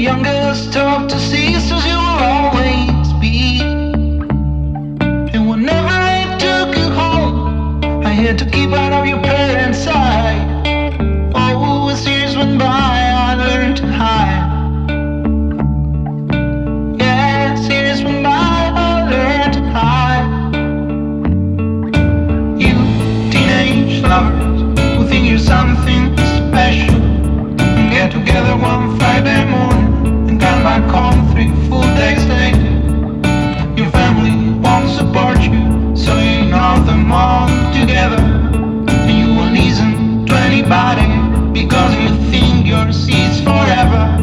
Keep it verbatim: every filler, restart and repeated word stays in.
youngest talk to sisters, you will always be. And whenever I took you home, I had to keep out of your parents' sight. Oh, as years went by, I learned to hide. Yeah, as years went by, I learned to hide. You teenage lovers who think you're something special, and get together one Friday morning and come back home three full days later. Your family won't support you, so you ignore them all together. And you won't listen to anybody because you think yours is forever.